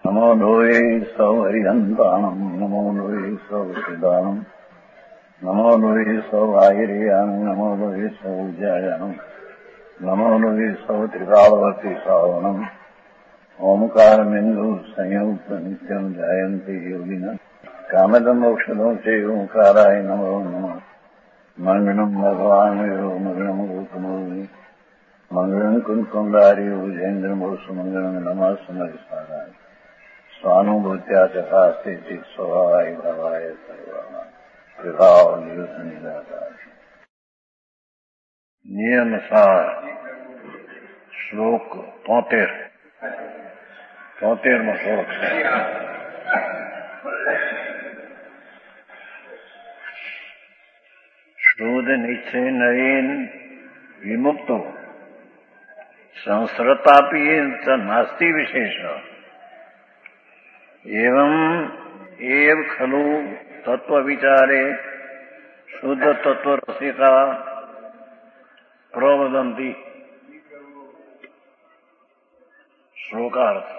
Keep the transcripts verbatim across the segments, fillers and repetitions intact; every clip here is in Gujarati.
नमो लोये सौहरिहन्ताणम् नमो लोये सौहृदानम् नमो लोये सौभागिर्यानम् नमो लोये सौज्यायानम् नमो लोये सौत्रिकालवर्ति सावनम् ओंकारमिन्दु संयुक्त नित्यम् जायन्ति योगिनः कामदम् औषधम् च ओंकाराय नमो नमः मंगलम् भगवान् यो मंगलम् गौतमोऽमि मंगलम् कुन्कुण्डारि भुजेन्द्रमोऽस्तु मंगलम् नमः समरिसाराय स्वानुभूत्या चकास्ते स्वभावाय भावाय सर्वाणां विभाव निदाकार नियमसार श्लोक तोतेर तोतेरमो श्लोक शोध निश्चय नयेन विमुक्तो संसृतापि नास्ति विशेष एवं एव खलु तत्व विचारे शुद्ध तत्व रसिका प्रवदंती। श्लोकार्थ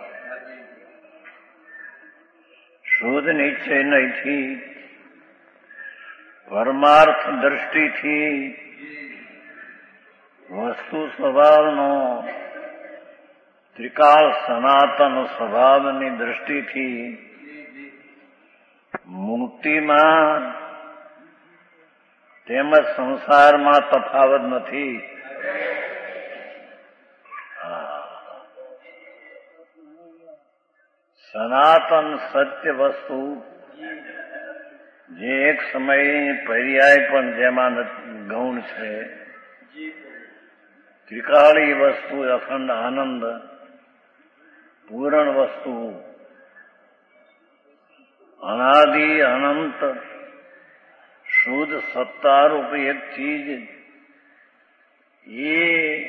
शुद्ध निश्चय नहीं थी, परमार्थ दृष्टि थी, वस्तु स्वभावनो त्रिकाल सनातन स्वभावनी दृष्टि थी। मुक्ति में તેમજ સંસારમાં તફાવત નથી। સનાતન સત્ય વસ્તુ જે એક સમયે પર્યાય પણ જેમાં ગૌણ છે, ત્રિકાળી વસ્તુ અખંડ આનંદ પૂર્ણ વસ્તુ अनादि अनंत शुद्ध सत्ता रूप एक चीज ये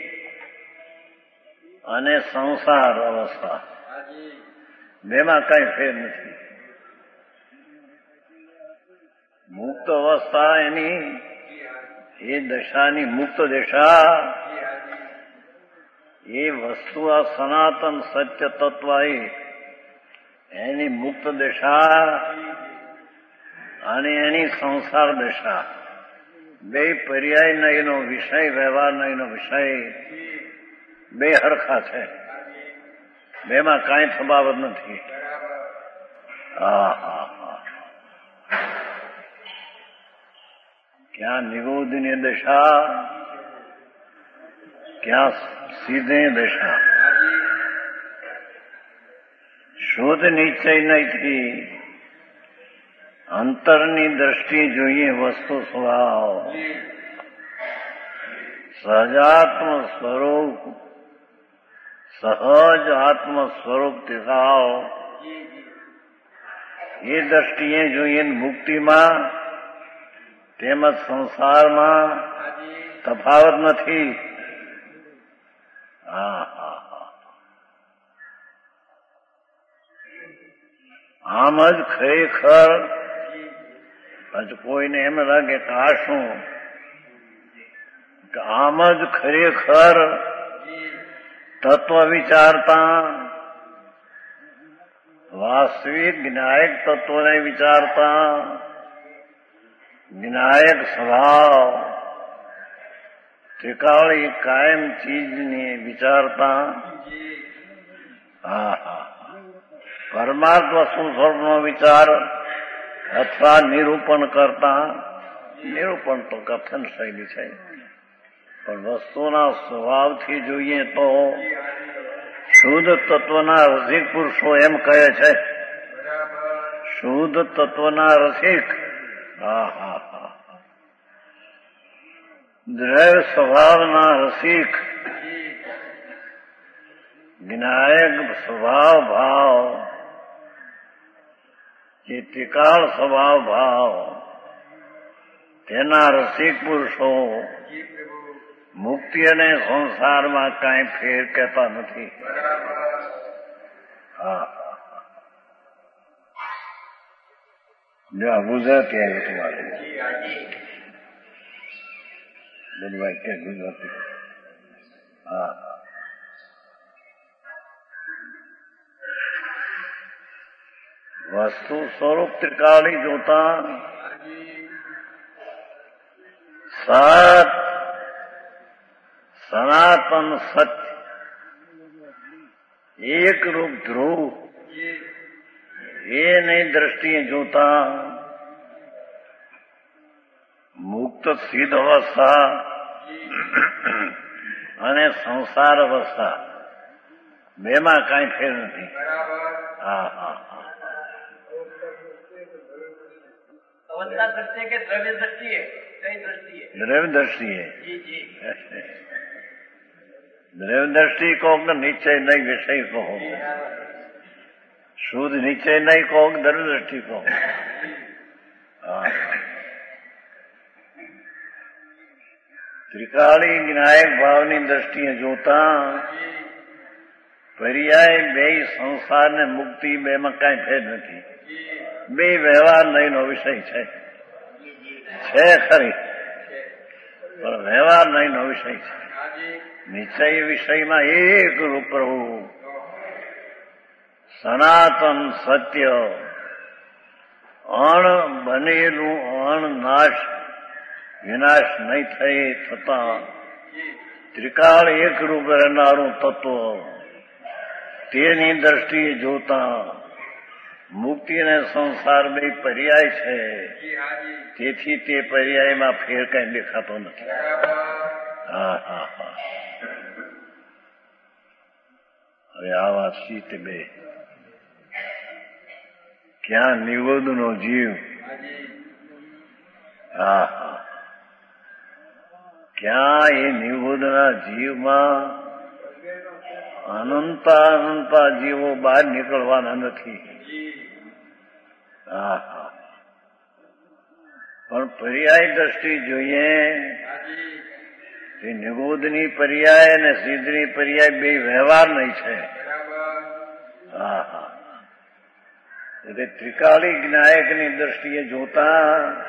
अने संसार अवस्था बेमा कई फेर नहीं। मुक्त अवस्था एनी ये दशानी मुक्त दशा ये वस्तु आ सनातन सत्य तत्व एनी मुक्त दशा અને એની સંસાર દશા બે પર્યાય નહીનો વિષય વ્યવહાર નહીનો વિષય બે હરખા છે, બેમાં કાંઈ તફાવત નથી। ક્યાં નિગોદની દશા, ક્યાં સીધે દશા। શુદ્ધ નિશ્ચય નથી, અંતરની દ્રષ્ટિએ જોઈએ વસ્તુ સ્વભાવ સહજાત્મ સ્વરૂપ સહજ આત્મ સ્વરૂપ દેખાવ એ દ્રષ્ટિએ જોઈએ મુક્તિમાં તેમજ સંસારમાં તફાવત નથી। હા હા આમ જ ખરેખર હજુ કોઈને એમ લાગે કે આ શું, કે આમ જ ખરેખર તત્વ વિચારતા વાસ્તવિક જ્ઞાયક તત્વને વિચારતા જ્ઞાયક સ્વભાવ ત્રિકાળી કાયમ ચીજને વિચારતા હા હા પરમાર્થ વસ્તુ સ્વરૂપનો વિચાર અથવા નિરૂપણ કરતા, નિરૂપણ તો કથન શૈલી છે, પણ વસ્તુના સ્વભાવથી જોઈએ તો શુદ્ધ તત્વના રસિક પુરુષો એમ કહે છે, શુદ્ધ તત્વના રસિક હા હા હા દ્રવ્ય સ્વભાવના રસિક જ્ઞાયક સ્વભાવ ભાવ જે ત્રિકાળ સ્વભાવ ભાવ તેના રસિક પુરુષો મુક્તિ અને સંસારમાં કાંઈ ફેર કહેતા નથી। હા ગુજરાતી આવ્યું તમારે બધું વાક્ય ગુજરાતી હા વસ્તુ સ્વરૂપ ત્રિકાળી જોતા સત સનાતન સત્ય એક રૂપ ધ્રુવ એની દ્રષ્ટિએ જોતા મુક્ત સિદ્ધ અવસ્થા અને સંસાર અવસ્થા બેમાં કાંઈ ફેર નથી. હા હા હા દ્રવ્ય દ્રષ્ટિએ દ્રવ્ય દ્રષ્ટિ કહો કે નિશ્ચય નહીં વિષય કહો, શુદ્ધ નિશ્ચય નહીં કહો કે દ્રવ્ય દ્રષ્ટિ કહો. હા ત્રિકાળી જ્ઞાયક ભાવની દ્રષ્ટિએ જોતા પર્યાય બે સંસાર ને મુક્તિ બેમાં કાંઈ ભેદ નથી. બે વ્યવહાર નહીંનો વિષય છે છે ખરી, પણ વ્યવહાર નહીંનો વિષય છે. નિશ્ચય વિષયમાં એક રૂપ પ્રભુ સનાતન સત્ય અણ બનેલું અણ નાશ વિનાશ નહીં થઈ થતા ત્રિકાળ એક રૂપ રહેનારું તત્વ તેની દ્રષ્ટિએ જોતા મુક્તિ અને સંસાર બે પર્યાય છે, તેથી તે પર્યાયમાં ફેર કઈ દેખાતો નથી. હા હા હા હવે આ વાત સીતે બે ક્યાં નિવોદનો જીવ. હા હા ક્યાં એ નિવોદના જીવમાં અનંતા અનંતા જીવો બહાર નીકળવાના નથી. હા હા પણ પર્યાય દ્રષ્ટિ જોઈએ તે નિગોદની પર્યાય અને સિદ્ધની પર્યાય બે વ્યવહાર નહીં છે. હા હા એટલે ત્રિકાળી જ્ઞાયકની દ્રષ્ટિએ જોતા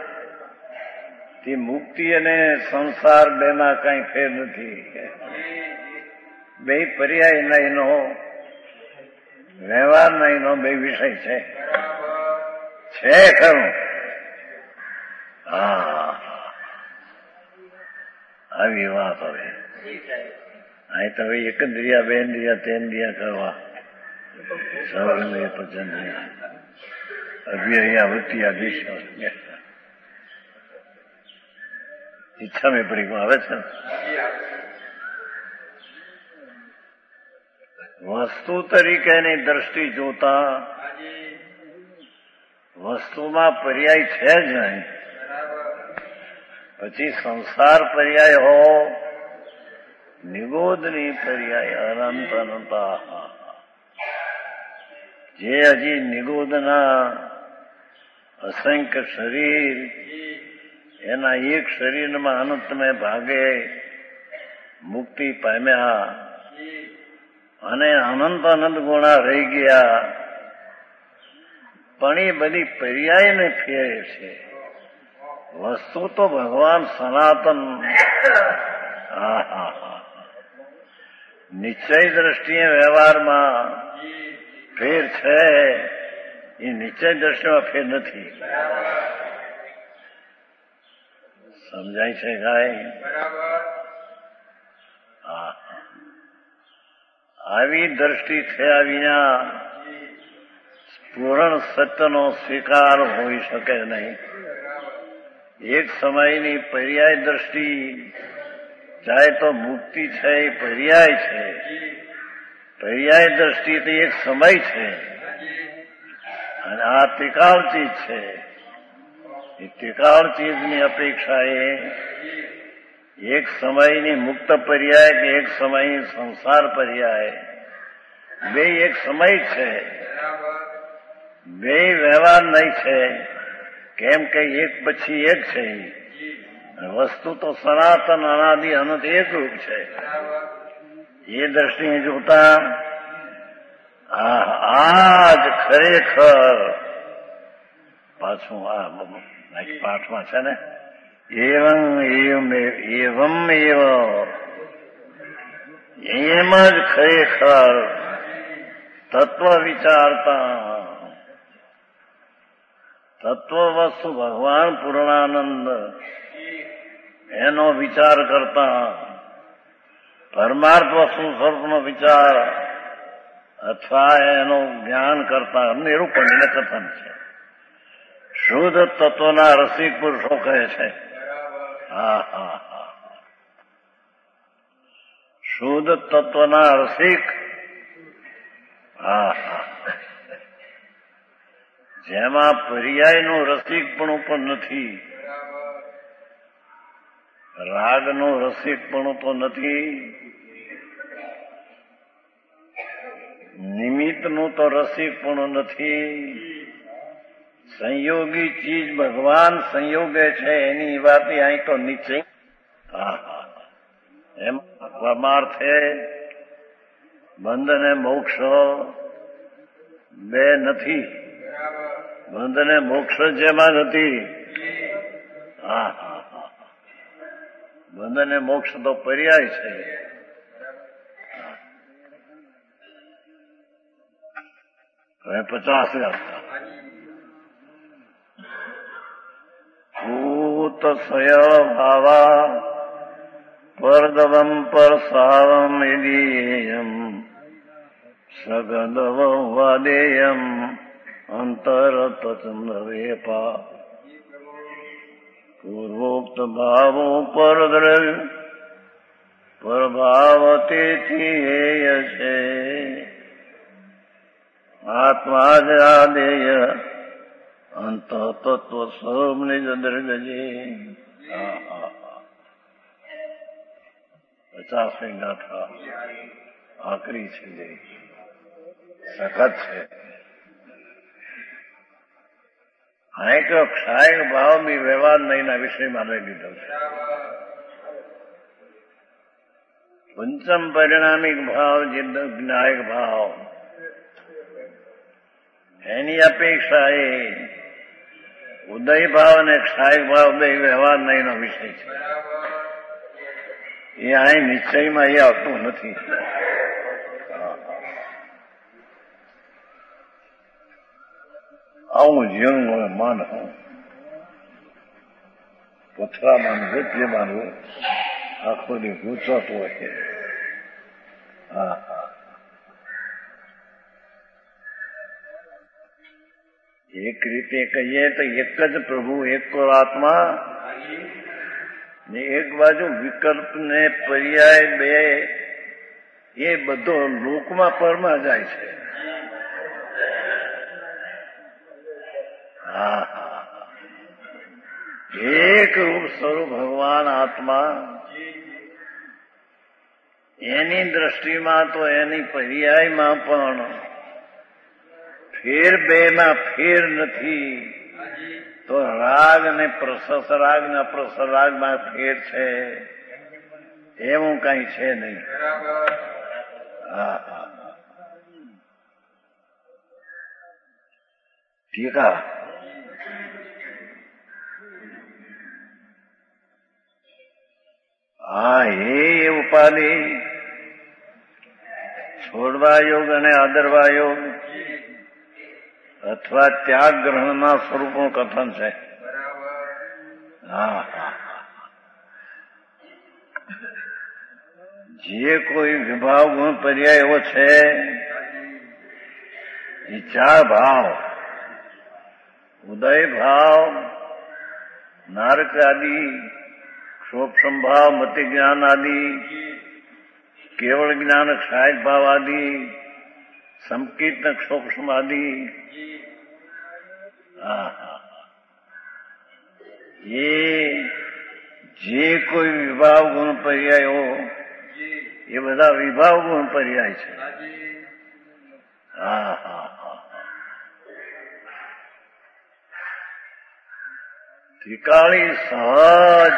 તે મુક્તિ અને સંસાર બેમાં કઈ ફેર નથી. બે પર્યાય નહીંનો વ્યવહાર નહીંનો બે વિષય છે છે ખરું. હા આવી વાત. હવે અહીં તો હવે એકંદ્રિયા બે ઇન્દ્રિયા તેન ઇન્દ્રિયા કરવા સર્વે પચંદ્રિયા અભ્યયા વૃત્તિયા વિશ્વાસ ઈચ્છા મેં પરિક્રમ આવે છે. વસ્તુ તરીકેની દ્રષ્ટિ જોતા વસ્તુમાં પર્યાય છે જ નહીં, પછી સંસાર પર્યાય હો નિગોદની પર્યાય અનંત અનંતા જે હજી નિગોદના અસંખ્ય શરીર એના એક શરીરમાં અનંતમય ભાગે મુક્તિ પામ્યા અને અનંત અનંત ગુણા રહી ગયા, પણ એ બધી પર્યાયને ફેરે છે. વસ્તુ તો ભગવાન સનાતન. હા હા હા નિશ્ચય દ્રષ્ટિએ વ્યવહારમાં ફેર છે, એ નિશ્ચય દ્રષ્ટિમાં ફેર નથી. સમજાય છે કાંઈ? હા આવી દ્રષ્ટિ થયા વિના પૂર્ણ સત્યનો સ્વીકાર હોઈ શકે નહીં. એક સમયની પર્યાય દ્રષ્ટિ ચાહે તો મુક્તિ છે એ પર્યાય છે, પર્યાય દ્રષ્ટિ તો એક સમય છે અને આ ત્રિકાળ ચીજ છે. એ ત્રિકાળ ચીજની અપેક્ષા એ એક સમયની મુક્ત પર્યાય કે એક સમયની સંસાર પર્યાય બે એક સમય છે, બે વ્યવહાર નહીં છે. કેમ કે એક પછી એક છે. વસ્તુ તો સનાતન અનાદિ અનંત એક રૂપ છે. એ દ્રષ્ટિએ જોતા આ જ ખરેખર પાછું આ પાઠમાં છે ને એવં એવમ એવમ એવ એમ જ ખરેખર તત્વ વિચારતા તત્વવસ્તુ ભગવાન પૂર્ણાનંદ એનો વિચાર કરતા પરમાર્થ વસ્તુ સ્વરૂપનો વિચાર અથવા એનું જ્ઞાન કરતા નિરૂપણ કથન છે. શુદ્ધ તત્વના રસિક પુરુષો કહે છે. હા હા હા શુદ્ધ તત્વના રસિક. હા હા જેમાં પર્યાયનું રસિકપણું પણ નથી, રાગનું રસિકપણું તો નથી, નિમિત્તનું તો રસિકપણું નથી. સંયોગી ચીજ ભગવાન સંયોગે છે એની વાત અહીં તો નિશ્ચય. હા હા એમ પરમાર્થે બંધ અને મોક્ષ બે નથી. બંધ અને મોક્ષ જેમાં નથી. હા હા હા બંધ અને મોક્ષ તો પર્યાય છે. હવે પચાસ આપતા ભૂત સય ભાવા પરદવમ પરસાવમ યદીયમ સગદવ વાદેયમ અંતર તચંદવેપા પૂર્વોક્ત ભાવો પરદ્રવ્ય પરભાવ તેથી હેય છે. આત્મા જ આદેય અંત તત્વ સબ નિજ દર્ગજે. પચાસમી ગાથા આકરી છે, જે સખત છે. આ એક ક્ષાયક ભાવ બી વ્યવહાર નહીંના વિષયમાં લઈ લીધો છે. પંચમ પરિણામિક ભાવ જે જ્ઞાયક ભાવ એની અપેક્ષા એ ઉદય ભાવ અને ક્ષાયક ભાવ બે વ્યવહાર નહીંનો વિષય છે. એ અહીં નિશ્ચયમાં એ આવતું નથી. આવું જીવન માન પથરા માનવું જે માનવું આખો દી ગુચતો હોય. હા હા એક રીતે કહીએ તો એક જ પ્રભુ એક આત્મા ને એક બાજુ વિકલ્પ ને પર્યાય બે એ બધો લોકમાં પરમાં જાય છે. હા હા એક રૂપ સ્વરૂપ ભગવાન આત્મા એની દ્રષ્ટિમાં તો એની પર્યાયમાં પણ ફેર બેમાં ફેર નથી. તો રાગ ને પ્રશસ રાગ ને અપ્રસ રાગમાં ફેર છે એવું કઈ છે નહીં. હા હા ઠીકા હા હે ઉપાધિ છોડવા યોગ અને આદરવા યોગ અથવા ત્યાગ ગ્રહણના સ્વરૂપનું કથન છે. હા હા જે કોઈ વિભાવ ગુણ પર્યાય એવો છે એ ચાર ભાવ ઉદય ભાવ નારક આદિ ક્ષોભ ભાવ મતિ જ્ઞાન આદિ કેવળ જ્ઞાન ક્ષાયક ભાવ આદિ સંકીર્તન ક્ષોભ આદિ એ જે કોઈ વિભાવ ગુણ પર્યાયો એ બધા વિભાવ ગુણ પર્યાય છે. હા હા હા ત્રિકાળી સહજ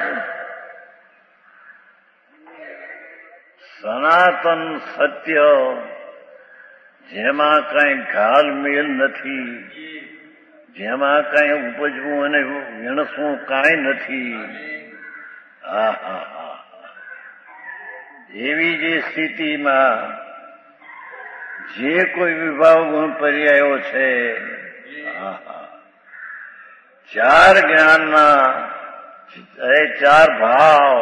સનાતન સત્ય જેમાં કઈ ઘાલમેલ નથી, જેમાં કઈ ઉપજવું અને વિણસવું કાંઈ નથી. હા હા હા એવી જે સ્થિતિમાં જે કોઈ વિભાવ ગુણ પર્યાયો છે ચાર જ્ઞાનના એ ચાર ભાવ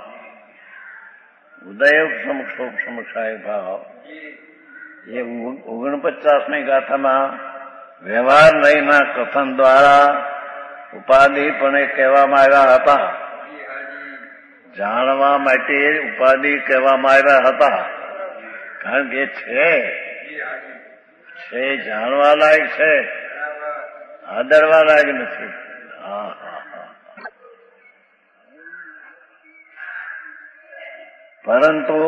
ઉદય સમક્ષ સમક્ષાય ભાવ એ ઓગણપચાસમી ગાથામાં વ્યવહાર નહીંના કથન દ્વારા ઉપાધિપણે કહેવામાં આવ્યા હતા. જાણવા માટે ઉપાધિ કહેવામાં આવ્યા હતા. કારણ કે છે છે જાણવા લાયક છે, આદરવા લાયક નથી. હા હા હા પરંતુ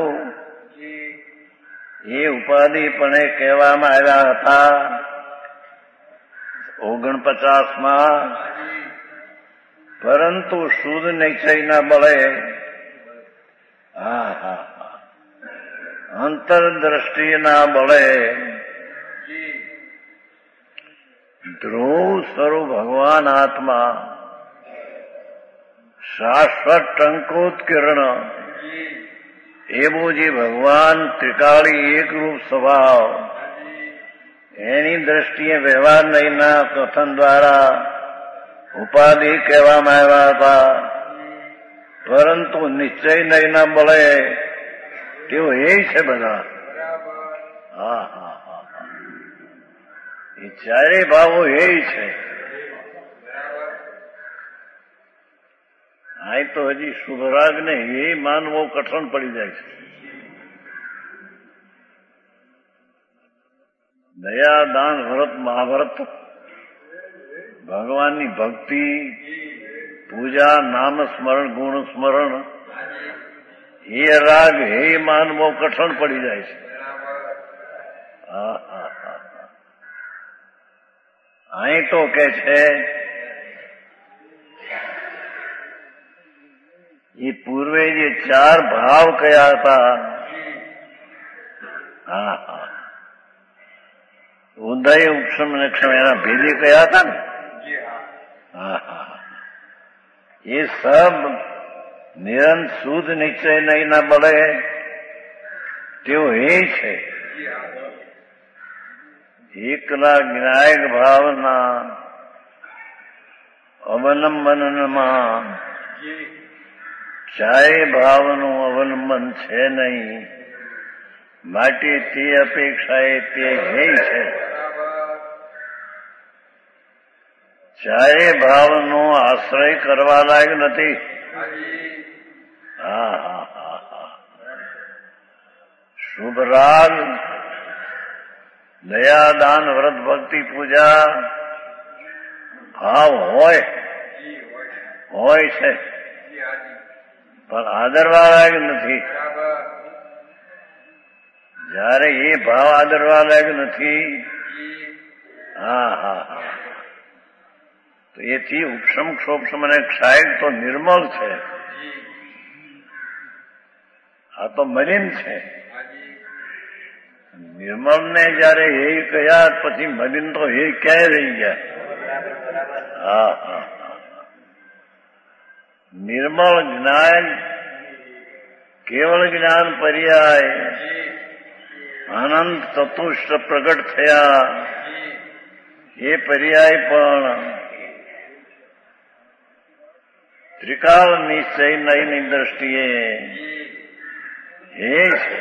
એ ઉપાધિપણે કહેવામાં આવ્યા હતા ઓગણપચાસમાં. પરંતુ શુદ્ધ નિશ્ચયના બળે હા હા હા અંતરદ્રષ્ટિના બળે ધ્રુવ સ્વરૂપ ભગવાન આત્મા શાશ્વત ટંકોત્કીર્ણ એવું જે ભગવાન ત્રિકાળી એકરૂપ સ્વભાવ એની દ્રષ્ટિએ વ્યવહાર નહીંના કથન દ્વારા ઉપાધિ કહેવામાં આવ્યા હતા. પરંતુ નિશ્ચય નહીંના બળે તેઓ એ છે બધા. હા હા હા એ ચારેય ભાવો એ છે. આ તો હજી શુભરાગને એ માનવો કઠણ પડી જાય છે. દયા દાન વ્રત મહાવ્રત ભગવાનની ભક્તિ પૂજા નામ સ્મરણ ગુણ સ્મરણ એ રાગ એ માનવો કઠણ પડી જાય છે. હા હા હા અહીં તો કે છે એ પૂર્વે જે ચાર ભાવ કયા હતા. હા હા ઉદય ઉપશમ નિક્ષમ એના ભેદી કયા હતા ને. હા હા એ સબ નિરંત શુદ્ધ નિશ્ચય નહીંના બળે તેઓ એ છે. એકલા જ્ઞાયક ભાવના અવલંબનમાં ચારે ભાવનું અવલંબન છે નહીં. માટે તે અપેક્ષાએ તે હે છે. ચારે ભાવનો આશ્રય કરવા લાયક નથી. હા હા હા હા શુભ રાગ દયા દાન વ્રત ભક્તિ પૂજા ભાવ હોય હોય છે પણ આદરવા લાયક નથી. જયારે એ ભાવ આદરવા લાયક નથી હા હા હા તો એથી ઉપશમ ક્ષોપશમ અને ક્ષાયક તો નિર્મળ છે. આ તો મલિન છે. નિર્મળ ને જયારે એ કયા પછી મલિન તો એ ક્યાંય રહી ગયા. હા હા નિર્મળ જ્ઞાન કેવળ જ્ઞાન પર્યાય આનંદ ચતુષ્ટ પ્રગટ થયા એ પર્યાય પણ ત્રિકાળ નિશ્ચય નયની દ્રષ્ટિએ એ છે.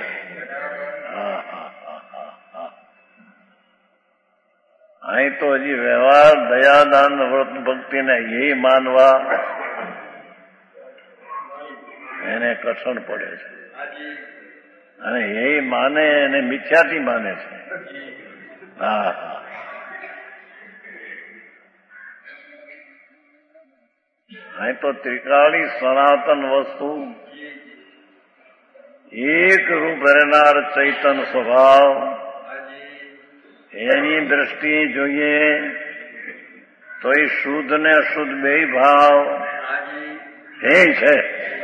અહીં તો હજી વ્યવહાર દયાદાન વ્રત ભક્તિને એ માનવા એને કઠણ પડે છે. અને એ માને એને મિથ્યાથી માને છે. હા હા અહીં તો ત્રિકાળી સનાતન વસ્તુ એક રૂપ રહેનાર ચૈતન સ્વભાવ એની દ્રષ્ટિએ જોઈએ તો એ શુદ્ધ ને અશુદ્ધ બે ભાવ એ છે.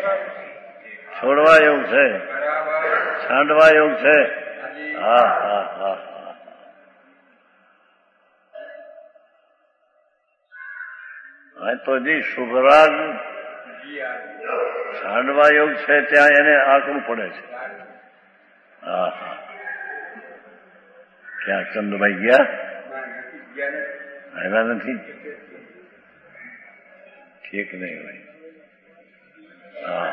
છોડવા યોગ છે, છાંડવા યોગ છે. હા હા હા હા તો જી શુભરાગ છાંડવા યોગ છે ત્યાં એને આંકવું પડે છે. હા હા ક્યાં ચંદુભાઈ ગયા? આવ્યા નથી. ઠીક નહીં હોય. હા,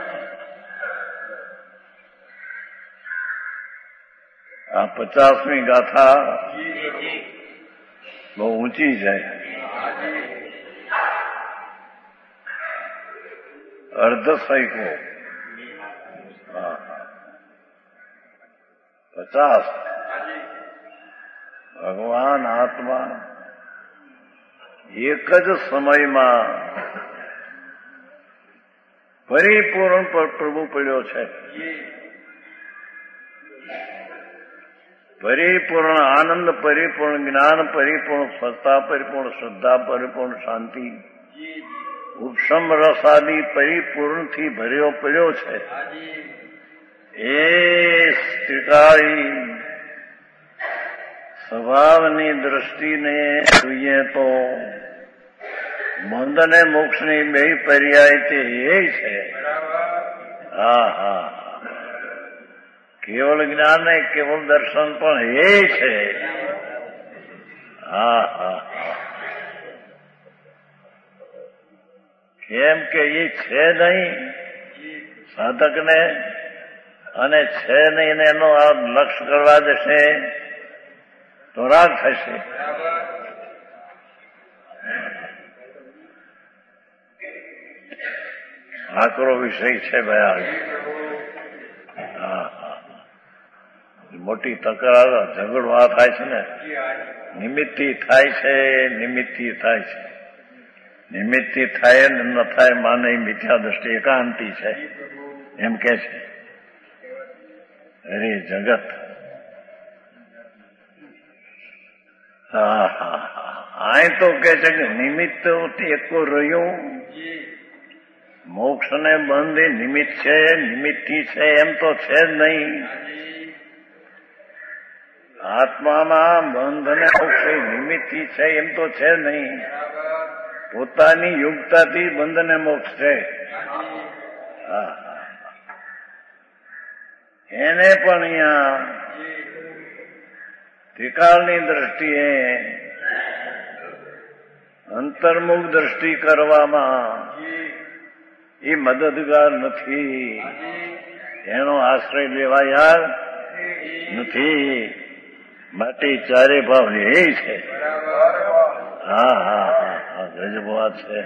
આ પચાસમી ગાથા બહુ ઊંચી જાય. અર્ધ સૈકો પચાસ ભગવાન આત્મા એક જ સમયમાં પરિપૂર્ણ પર પ્રભુ પડ્યો છે. પરિપૂર્ણ આનંદ, પરિપૂર્ણ જ્ઞાન, પરિપૂર્ણ સ્વસ્થતા, પરિપૂર્ણ શ્રદ્ધા, પરિપૂર્ણ શાંતિ, ઉપશમ રસાદી પરિપૂર્ણથી ભર્યો પડ્યો છે. એ ત્રિકાળી સ્વભાવની દ્રષ્ટિને જોઈએ તો બંધ અને મોક્ષની બે પર્યાય તે એ છે. હા હા, કેવળ જ્ઞાન ને કેવળ દર્શન પણ એ છે. હા હા, કેમ કે એ છે નહીં સાધકને, અને છે નહીં ને એનો આ લક્ષ્ય કરવા જશે તો રાગ થશે. આકરો વિષય છે ભાઈ. હા હા, મોટી તકરાર ઝઘડો આ થાય છે ને, નિમિત્તથી થાય છે, નિમિત્તથી થાય છે. નિમિત્તથી થાય ને ન થાય માને મિથ્યા દ્રષ્ટિ એકાંતિ છે એમ કે છે. અરે જગત, હા હા હા, આ તો કે છે કે નિમિત્ત એકો રહ્યું, મોક્ષ ને બંધ એ નિમિત્ત છે, નિમિત્તથી છે એમ તો છે જ નહીં. આત્મામાં બંધ ને મોક્ષ નિમિત્તથી છે એમ તો છે જ નહીં. પોતાની યોગ્યતાથી બંધ ને મોક્ષ છે. હા, એને પણ અહીંયા ત્રિકાળની દ્રષ્ટિએ અંતર્મુખ દ્રષ્ટિ કરવામાં એ મદદગાર નથી. એનો આશ્રય લેવાયા નથી. માટે ચારે ભાવ એ છે. હા હા હા હા, ગજબ વાત છે.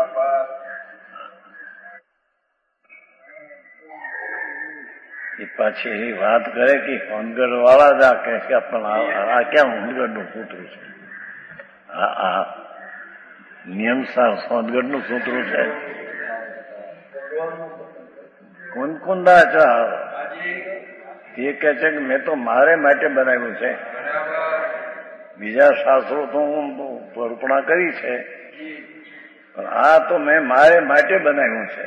એ પાછી એ વાત કરે કે હોનગઢ વાળા જ આ કહે છે પણ આ ક્યાં હોનગઢનું સૂત્રું છે? આ આ નિયમસાર હોનગઢનું સૂત્રું છે. કુંદકુંદાચાર એ કહે છે કે મેં તો મારે માટે બનાવ્યું છે. બીજા શાસ્ત્રો તો હું કલ્પના કરી છે, પણ આ તો મેં મારે માટે બનાવ્યું છે.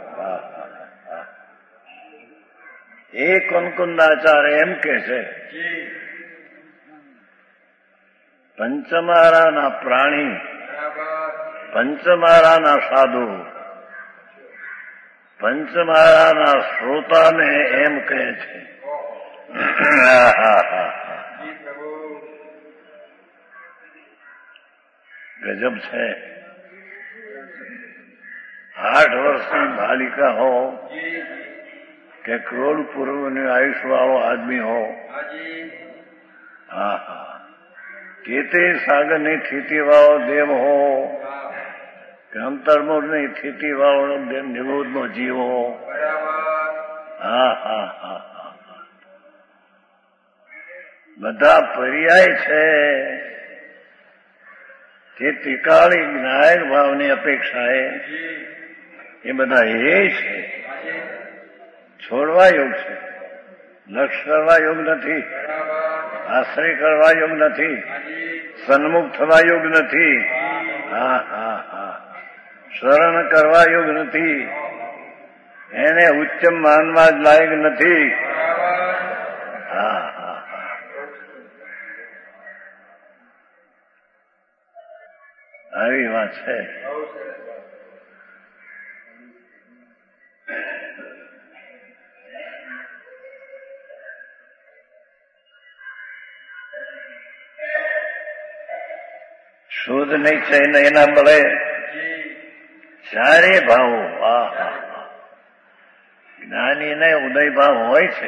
એ કુંદકુંદાચાર્ય એમ કે છે પંચમારાના પ્રાણી, પંચમારાના સાધુ, પંચમારાના શ્રોતાને એમ કહે છે. ગજબ છે. આઠ વર્ષની બાલિકા હો કે કરોડ પૂર્વનું આયુષ્ય વાળો આદમી હો, હા હા, કેતે સાગરની સ્થિતિ વાળો દેવ હો કે અંતર્મુખની સ્થિતિ વાળો નિરોધનો જીવ હો, હા હા હા હા, બધા પર્યાય છે. તે ત્રિકાળી જ્ઞાયક ભાવની અપેક્ષાએ એ બધા એ છે. છોડવા યોગ છે, લક્ષ કરવા યોગ નથી, આશ્રય કરવા યોગ નથી, સન્મુખ થવા યોગ નથી, હા હા હા, શરણ કરવા યોગ નથી, એને ઉચ્ચમ માનવા જ લાયક નથી. હા હા હા, આવી વાત છે. શુદ્ધ નિશ્ચય એના મળે ચારે ભાવો આ જ્ઞાનીને ઉદય ભાવ હોય છે,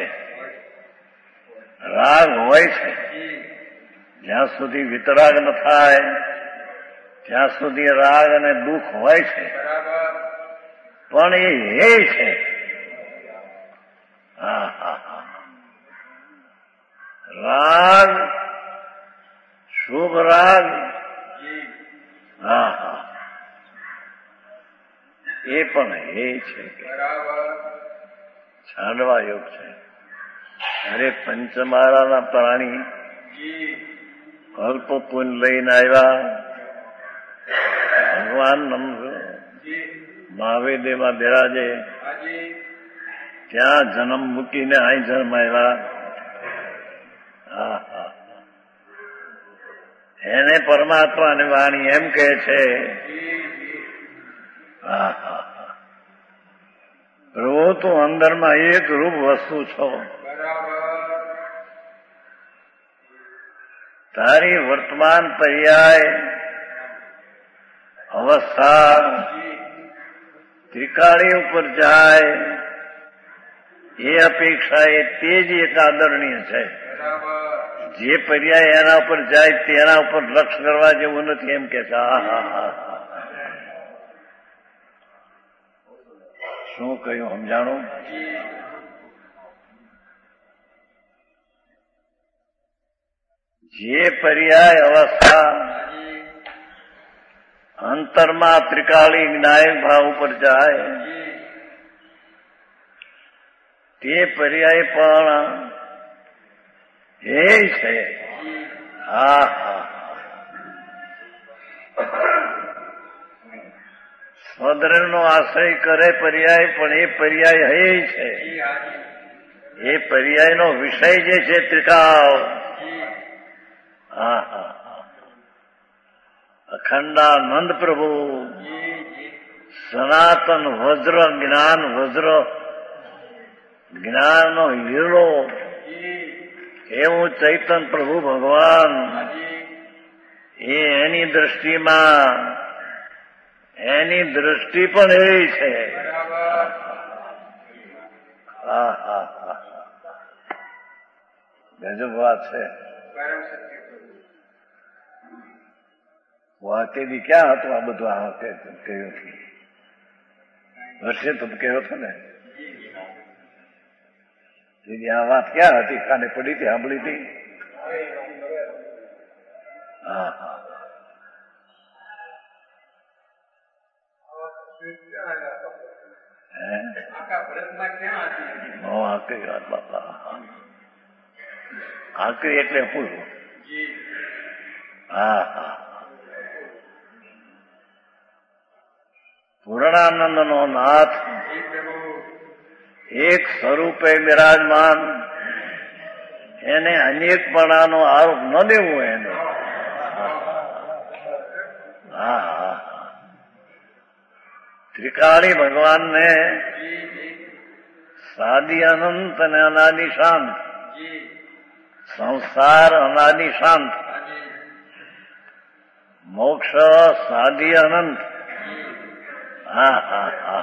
રાગ હોય છે. જ્યાં સુધી વિતરાગ ન થાય ત્યાં સુધી રાગ અને દુઃખ હોય છે, પણ એ હે છે. હા હા હા રાગ શુભ રાગ હા હા એ પણ હે છે. છાંડવા યોગ છે. અરે પંચમાળાના પ્રાણી અલ્પ પુન લઈને આવ્યા. ભગવાન મહાવેદેમાં બિરાજે ત્યાં જન્મ મૂકીને અહીં જન્મ આવ્યા. હા હા એને પરમાત્માની વાણી એમ કહે છે. હા હા હા પ્રભુ તું અંદરમાં એક રૂપ વસ્તુ છો. તારી વર્તમાન પર્યાય અવસ્થા ત્રિકાળી ઉપર જાય એ અપેક્ષા એ તે જ એક આદરણીય છે. જે પર્યાય એના ઉપર જાય તેના ઉપર લક્ષ કરવા જેવું નથી એમ કે છે. હા હા હા શું કહ્યું સમજાણું? જે પર્યાય અવસ્થા અંતરમાં ત્રિકાળી જ્ઞાયક ભાવ ઉપર જાય તે પર્યાય પણ એ છે. હા હા સ્વદ્રનો આશ્રય કરે પર્યાય પણ એ પર્યાય હે છે. એ પર્યાયનો વિષય જે છે ત્રિકાળ. હા હા અખંડાનંદ પ્રભુ સનાતન વજ્ર જ્ઞાન વજ્ર જ્ઞાનનો હીરો એવું ચૈતન પ્રભુ ભગવાન એ એની દ્રષ્ટિમાં એની દ્રષ્ટિ પણ એવી છે. હા હા હા ગજબ વાત છે. વાકેદી ક્યાં હતું આ બધું? આ કહ્યું વર્ષે તો કહ્યો હતો ને આ વાત ક્યાં હતી? કાને પડી હતી, સાંભળી હતી? હા હા આકરી વાત બાપા. આકરી એટલે પૂરું. હા હા પૂર્ણાનંદ નો નાથ એક સ્વરૂપે બિરાજમાન એને અનેકપણાનો આરોપ ન દેવો એને. હા હા ત્રિકાળી ભગવાનને સાદી અનંત અને અનાદિ શાંત, સંસાર અનાદિ શાંત, મોક્ષ સાદી અનંત. હા હા હા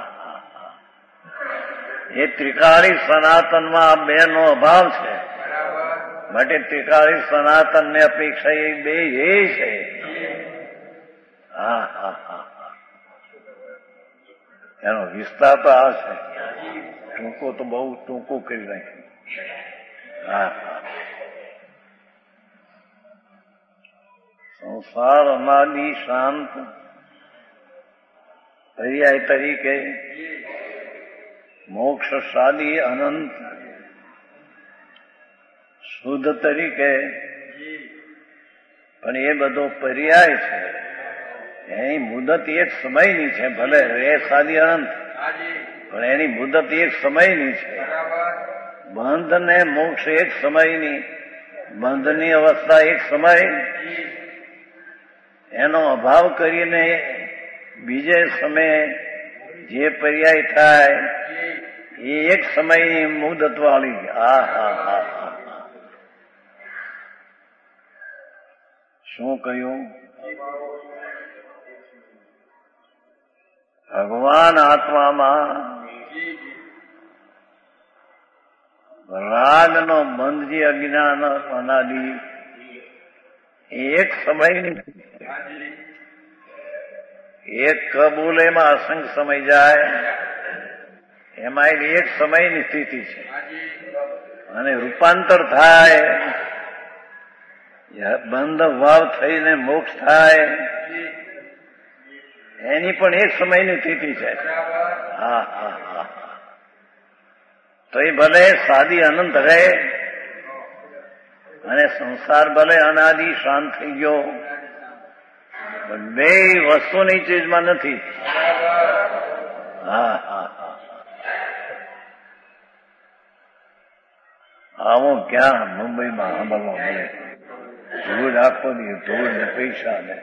એ ત્રિકાળી સનાતનમાં બે નો અભાવ છે. માટે ત્રિકાળી સનાતન ને અપેક્ષા એ બે એ છે. હા હા હા એનો વિસ્તાર તો આ છે. ટૂંકો તો બહુ ટૂંકો કરી નાખ્યું. હા હા સંસાર અનાદિ શાંત પર્યાય તરીકે, મોક્ષ સાદી અનંત શુદ્ધ તરીકે. પણ એ બધો પર્યાય છે. એની મુદત એક સમયની છે. ભલે રે સાદી અનંત પણ એની મુદત એક સમયની છે. બંધ ને મોક્ષ એક સમયની. બંધની અવસ્થા એક સમય, એનો અભાવ કરીને બીજે સમયે જે પર્યાય થાય એ એક સમયની મુદત વાળી. હા હા હા હા શું કહ્યું? ભગવાન આત્મામાં રાગનો બંધ જે અજ્ઞાન અનાદિ એક સમયની એક કબૂલ એમાં અસંખ્ય સમય જાય એમાં એક સમયની સ્થિતિ છે અને રૂપાંતર થાય બંધ ભાવ થઈને મોક્ષ થાય એની પણ એક સમયની સ્થિતિ છે. હા હા હા તો એ ભલે સાદી અનંત રહે અને સંસાર ભલે અનાદિ શાંત થઈ ગયો પણ બે વસ્તુની ચીજમાં નથી. હા હા હા આવું ક્યાં મુંબઈમાં સાંભળવા મળે. ધૂળ આખો દી ધૂળ ને પૈસા ને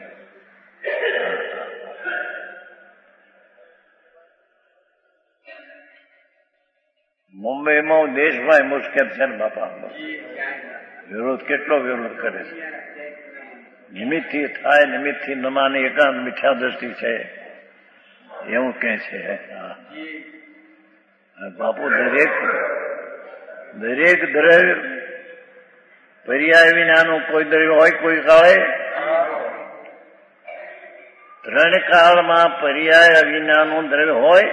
મુંબઈમાં દેશમાં મુશ્કેલ છે ને બાપા. વિરોધ કેટલો વિરોધ કરે છે. નિમિત્તથી થાય નિમિત્તથી ન માને એકાંત મિથ્યા દ્રષ્ટિ છે એવું કે છે. બાપુ દરેક દરેક દ્રવ્ય પર્યાય વિનાનું કોઈ દ્રવ્ય હોય કોઈ કાળે ત્રણ કાળમાં પર્યાય વિનાનું દ્રવ્ય હોય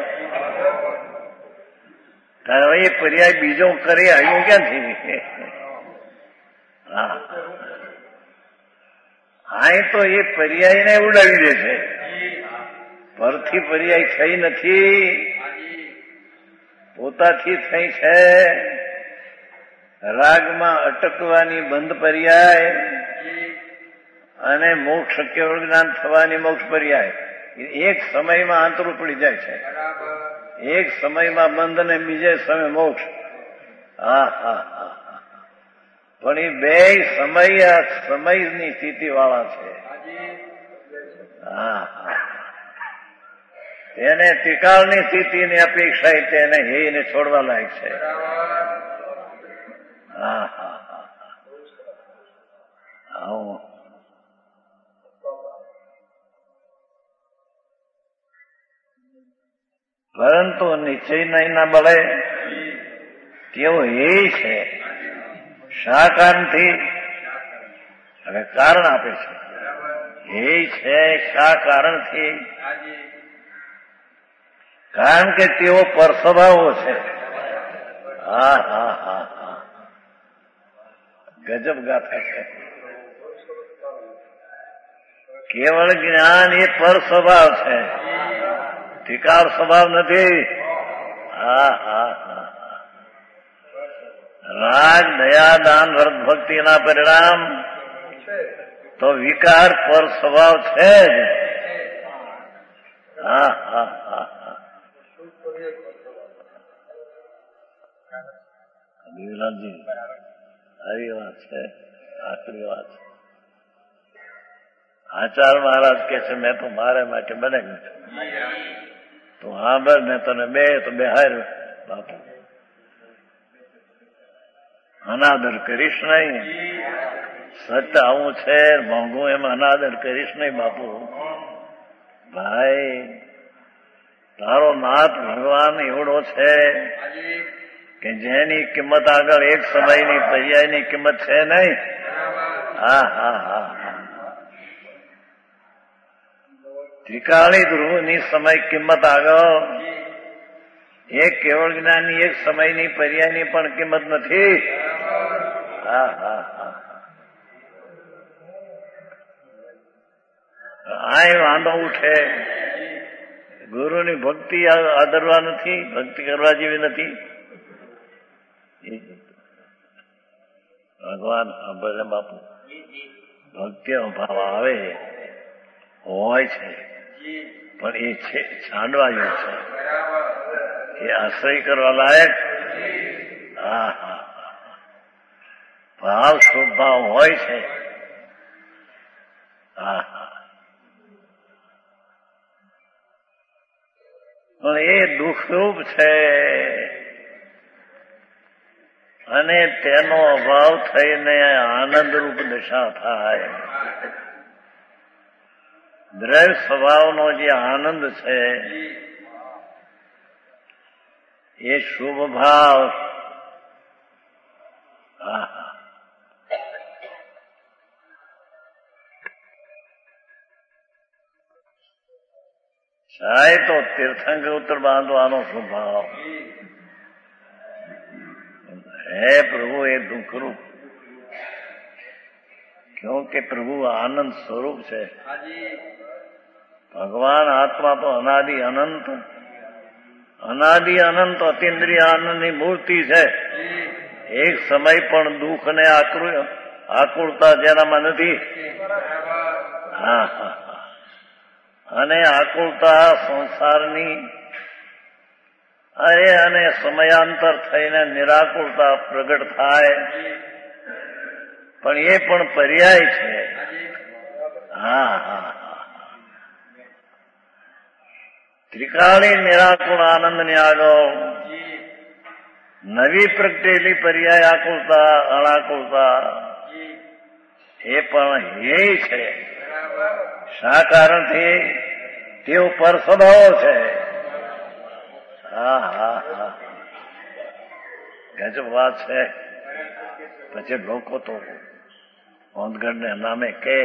ત્યારે એ પર્યાય બીજો કરે આવ્યું ક્યાંથી? હા હા તો એ પર્યાયને ઉડાવી દે છે. પરથી પર્યાય થઈ નથી, પોતાથી થઈ છે. રાગમાં અટકવાની બંધ પર્યાય અને મોક્ષ કેવળ જ્ઞાન થવાની મોક્ષ પર્યાય એક સમયમાં આંતરું પડી જાય છે. એક સમયમાં બંધ ને બીજે સમય મોક્ષ. હા હા હા પણ એ બે સમય સમયની સ્થિતિ વાળા છે. હા હા તેને ત્રિકાળની સ્થિતિની અપેક્ષા તેને હેને છોડવા લાયક છે. હા હા હા આવું પરંતુ નિશ્ચય નહીં ના બળે તેઓ એ છે. શા કારણથી? હવે કારણ આપે છે. એ છે શા કારણથી? કારણ કે તેઓ પર સ્વભાવો છે. હા હા હા હા ગજબ ગાથા છે. કેવળ જ્ઞાન એ પર સ્વભાવ છે, ત્રિકાળ સ્વભાવ નથી. હા હા હા રાગ દયા દાન વ્રત ભક્તિના પરિણામ તો વિકાર પર સ્વભાવ છે જ. હા હા હા હા વિલાસજી સારી વાત છે, આખરી વાત છે. આચાર મહારાજ કે છે મેં તો મારે માટે બનાવ્યું છે. તું હા બસ મેં તને બે તો બે હાર બાપુ અનાદર કરીશ નહીં. સત્ય આવું છે મોંઘું એમ અનાદર કરીશ નહીં બાપુ. ભાઈ તારો નાથ ભગવાન એવડો છે કે જેની કિંમત આગળ એક સમયની પર્યાયની કિંમત છે નહીં. હા હા હા હા ત્રિકાળી ધ્રુવની સમય કિંમત આગળ એક કેવળ જ્ઞાનની એક સમયની પર્યાયની પણ કિંમત નથી. હા હા હા આ વાંધો ઉઠે. ગુરુની ભક્તિ આદરવા નથી, ભક્તિ કરવા જેવી નથી. ભગવાન સાંભળે બાપુ ભક્તિનો ભાવ આવે હોય છે પણ એ છે છાંડવા જેવું છે. એ આશ્રય કરવા લાયક. હા હા ભાવ સ્વભાવ હોય છે. હા હા પણ એ દુઃખરૂપ છે અને તેનો અભાવ થઈને આનંદરૂપ દશા થાય. દ્રવ્ય સ્વભાવનો જે આનંદ છે એ શુભ ભાવ ચાહે તો તીર્થંકર ઉત્તર બાંધવાનો સ્વભાવ હે પ્રભુ એ દુઃખરૂપ ક્યોંકि પ્રભુ આનંદ સ્વરૂપ છે ભગવાન આત્મા તો અનાદિ અનંત અનાદિ અનંત અતિન્દ્રિય આનંદની મૂર્તિ છે એક સમય પણ દુઃખ ને આકુળતા જેનામાં નથી હા હા અને આકુળતા સંસારની અરે અને સમયાંતર થઈને નિરાકુળતા પ્રગટ થાય પણ એ પણ પર્યાય છે હા હા ત્રિકાળી નિરાકુળ આનંદની આગળ નવી પ્રગટેલી પર્યાય આકુળતા અણાકુળતા એ પણ હે છે શા કારણથી તેઓ પર સ્વભાવ છે હા હા હા ગજબ વાત છે પછી લોકો તો હોંદગઢને નામે કે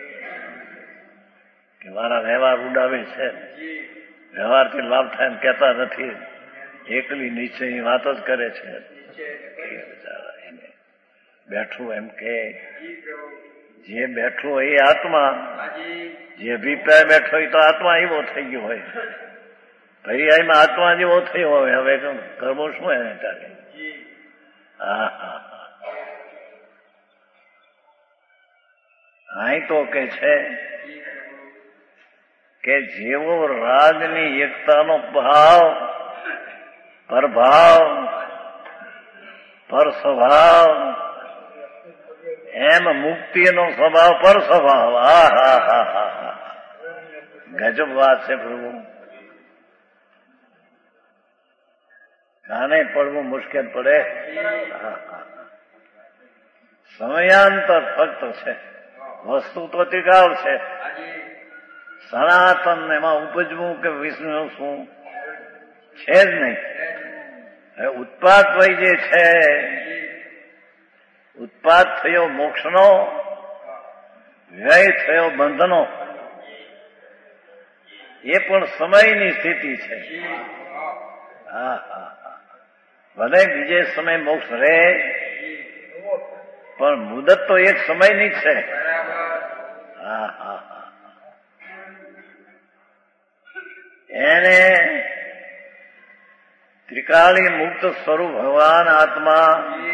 મારા વ્યવહાર ઉડાવે છે વ્યવહારથી લાભ થાય એમ કહેતા નથી એકલી નિશ્ચયની વાત જ કરે છે બેઠું એમ કે જે બેઠું હોય એ આત્મા જે અભિપ્રાય બેઠો હોય તો આત્મા એવો થઈ ગયો હોય પર્યાયમાં આત્મા જેવો થયો હોય હવે કરવો શું એને તારે હા હા અહીં તો કે છે કે જેવો રાગની એકતાનો ભાવ પરભાવ પર સ્વભાવ એમ મુક્તિનો સ્વભાવ પર સ્વભાવ હા હા હા હા હા ગજબ વાત છે પ્રભુ કાને પડવું મુશ્કેલ પડે સમયાંતર ફક્ત છે વસ્તુ તો ટિકાવ છે સનાતન એમાં ઉપજવું કે વિષ્ણુ શું છે જ નહીં ઉત્પાદ વય જે છે ઉત્પાદ થયો મોક્ષનો વ્યય થયો બંધનો એ પણ સમયની સ્થિતિ છે હા હા હા ભલે બીજે સમય મોક્ષ રહે પણ મુદત તો એક સમયની જ છે હા હા હા એને ત્રિકાળી મુક્ત સ્વરૂપ ભગવાન આત્મા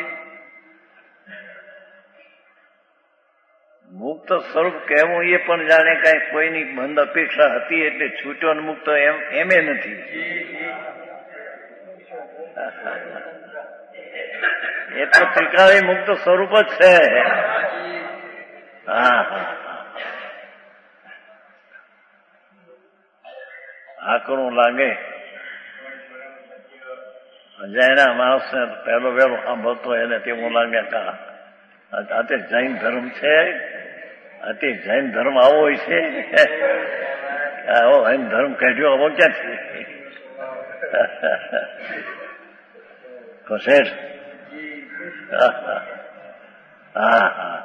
મુક્ત સ્વરૂપ કહેવું એ પણ જાણે કઈ કોઈની બંધ અપેક્ષા હતી એટલે છૂટ્યો મુક્ત એમ એમે નથી એ તો ત્રિકાળી મુક્ત સ્વરૂપ જ છે હા હા આકરું લાગે અજાયના માણસને પહેલો વહેલો સાંભળતો એને તેવું લાગે કા આ તે જૈન ધર્મ છે આ તે જૈન ધર્મ આવો હોય છે આવો જૈન ધર્મ કાઢ્યો આવો ક્યાંથી શેઠ હા હા હા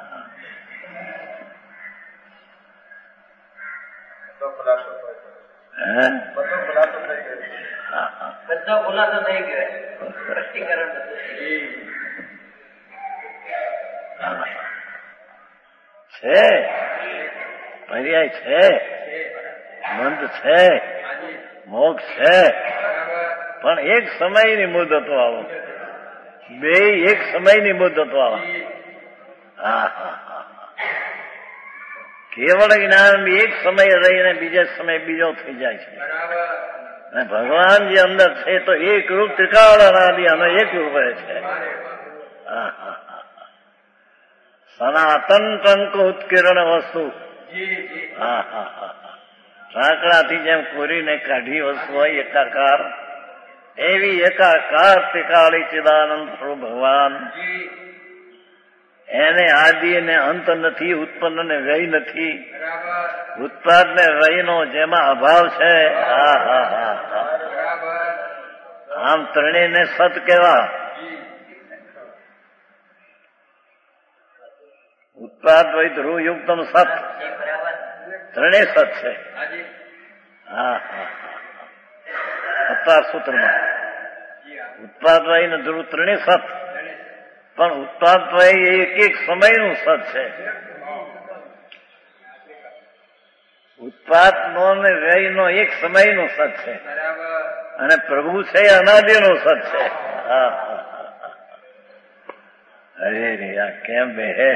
બધો ખુલાસો થઈ ગયો સ્પષ્ટીકરણ છે પર્યાય છે બંધ છે મોક્ષ છે પણ એક સમયની મુદતો આવો બે એક સમયની મુદતો આવો હા હા હા કેવળ જ્ઞાન એક સમય રહીને બીજા સમય બીજો થઈ જાય છે અને ભગવાન જે અંદર છે તો એક રૂપ ત્રિકાળ અનાદિ અને એક રૂપ રહે છે હા હા સનાતન ટંક ઉત્કીર્ણ વસ્તુ હા હા હા સાંકડાથી જેમ કોરીને કાઢી વસ્તુ હોય એકાકાર એવી એકાકાર ત્રિકાળી ચિદાનંદ સ્વરૂપ ભગવાન એને આદિ ને અંત નથી, ઉત્પન્ન ને વ્યય નથી. ઉત્પાદ ને વ્યયનો જેમાં અભાવ છે. હા હા હા હા આમ ત્રણેયને સત કેવા. ઉત્પાદ વૈ ધ્રુવયુક્તમ સત, ત્રણેય સત છે. હા હા સત્તાર સૂત્રમાં ઉત્પાદ વય ને ધ્રુવ ત્રણેય સત, પણ ઉત્પાદ વય એક એક સમયનું સત છે. ઉત્પાદ નો ને વ્યય નો એક સમયનું સત છે, અને પ્રભુ છે એ અનાદિનો સત છે. હા હા અરે રે આ કેમ બે હે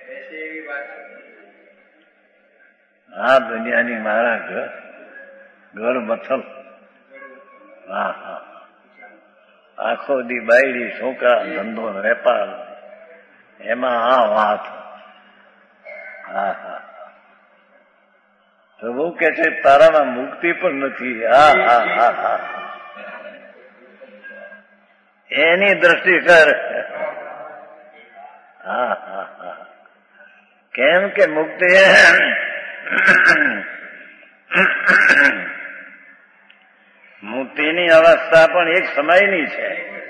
આ દુનિયાની મારા ઘર ઘર મથલ. હા હા આખો દી બાયડી છોકરા ધંધો વેપાર એમાં આ વાત. હા હા પ્રભુ કે છે તારામાં મુક્તિ પણ નથી. હા હા હા હા એની દ્રષ્ટિ કર. હા હા હા કેમ કે મુક્તિ મુક્તિની અવસ્થા પણ એક સમયની છે.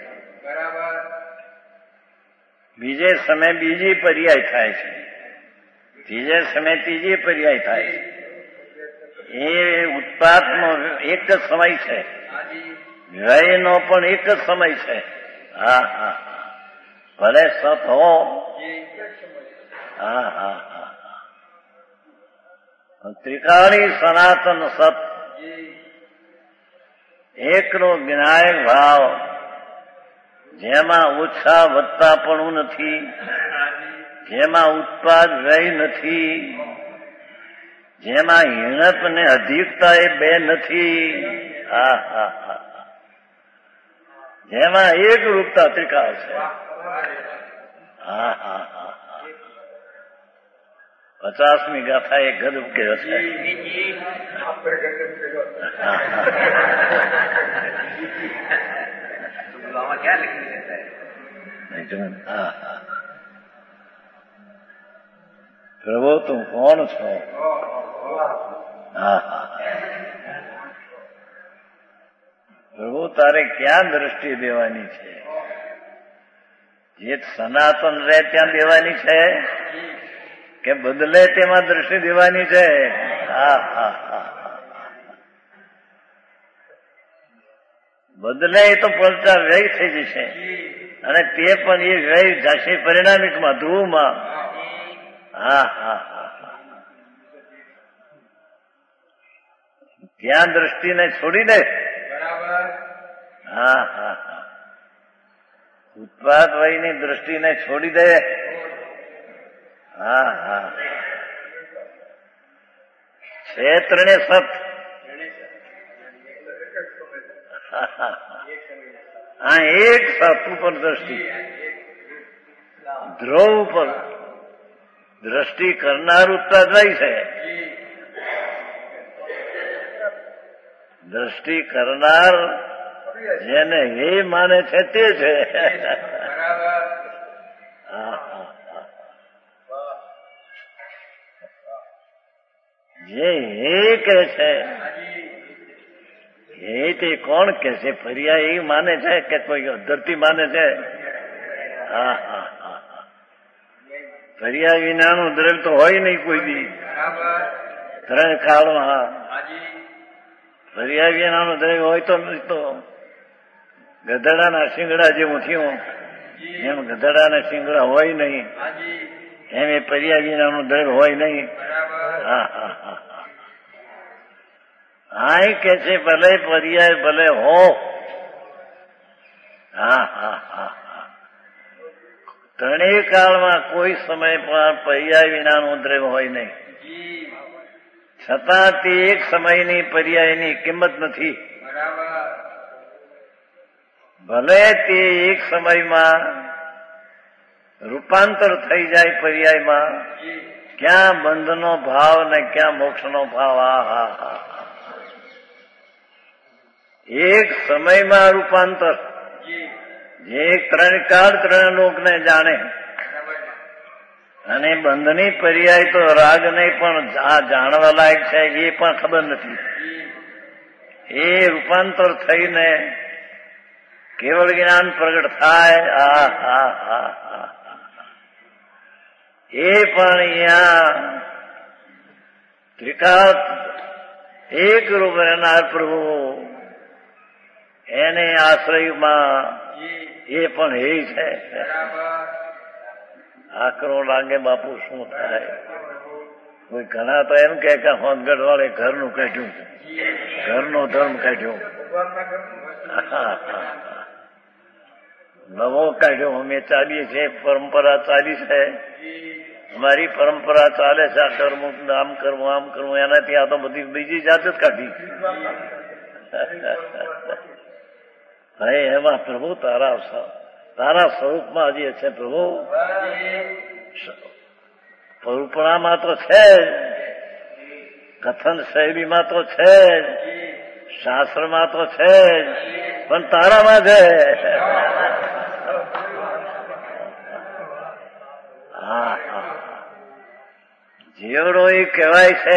બીજે સમય બીજી પર્યાય થાય છે, ત્રીજે સમય ત્રીજી પર્યાય થાય છે. એ ઉત્પાદનો એક જ સમય છે, વ્યયનો પણ એક જ સમય છે. હા હા ભલે સત હો. હા હા હા ત્રિકાળી સનાતન સત એકનો જ્ઞાયક ભાવ, જેમાં ઓછા વધતા પણ નથી, જેમાં ઉત્પાદ વ્યય નથી, જેમાં હિણપ ને અધિકતા એ બે નથી. હા હા હા જેમાં એક રૂપતા ત્રિકાળ છે. હા હા હા પચાસમી ગાથા એ ગદબ કે હશે. પ્રભુ તું કોણ છો? હા હા પ્રભુ તારે ક્યાં દ્રષ્ટિ દેવાની છે? જે સનાતન રહે ત્યાં દેવાની છે કે બદલે તેમાં દ્રષ્ટિ દેવાની છે? હા હા હા બદલે તો પડતા વ્યય થઈ જશે, અને તે પણ એ વ્યય જશે પરિણામિકમાં, ધ્રુવમાં. હા હા હા ત્યાં દ્રષ્ટિને છોડી દે. હા હા હા ઉત્પાદ વયની દ્રષ્ટિને છોડી દે. હા હા છે ત્રણે સત. હા એક સત ઉપર દ્રષ્ટિ, ધ્રુવ ઉપર દ્રષ્ટિ કરનાર ઉત્પાદ વય છે. દ્રષ્ટિ કરનાર જેને હે માને છે તે છે. જે હે કે છે એ તે કોણ કે છે? પર્યાય એ માને છે કે કોઈ ધરતી માને છે? હા હા હા પર્યાય વિનાનું દ્રવ્ય તો હોય નહીં કોઈ દી ત્રણ કાળમાં. પર્યાય વિનાનું દ્રવ્ય હોય તો નહીં તો ગધેડાના શિંગડા જેવું થયું, એમ ગધેડાના શિંગડા હોય નહીં, એમ એ પર્યાય વિનાનું દ્રવ્ય હોય નહીં. હા હા હા હા કે છે ભલે પર્યાય ભલે હો. હા હા હા ત્રણેય કાળમાં કોઈ સમય પણ પર્યાય વિનાનું દ્રવ્ય હોય નહીં, છતાં તે એક સમયની પર્યાયની કિંમત નથી. ભલે તે એક સમયમાં રૂપાંતર થઈ જાય પર્યાયમાં, ક્યાં બંધનો ભાવ ને ક્યાં મોક્ષનો ભાવ. હા હા હા એક સમયમાં રૂપાંતર, જે ત્રણ કાળ ત્રણ લોકને જાણે અને બંધની પર્યાય તો રાગ નહીં, પણ આ જાણવા લાયક છે એ પણ ખબર નથી. એ રૂપાંતર થઈને કેવળ જ્ઞાન પ્રગટ થાય. આ હા હા હા એ પણ અહીંયા ત્રિકાળ એક રૂપ રહેનાર પ્રભુ એને આશ્રયમાં એ પણ એ છે. આકરો લાગે બાપુ શું થાય. કોઈ ઘણા તો એમ કે હોનગઢ વાળે ઘરનું કાઢ્યું, ઘરનો ધર્મ કાઢ્યો, નવો કાઢ્યો. અમે ચાલીએ છીએ, પરંપરા ચાલી છે, અમારી પરંપરા ચાલે છે. આ કરવું, આમ કરવું, આમ કરવું, એનાથી આ તો બધી બીજી જાત જ કાઢી. ભાઈ એમાં પ્રભુ તારા તારા સ્વરૂપમાં હજી છે. પ્રભુ સ્વરૂપણામાં તો છે જ, કથન શૈલીમાં તો છે જ, શાસ્ત્રમાં તો છે જ, પણ તારામાં છે. હા હા જીવડો એ કહેવાય છે.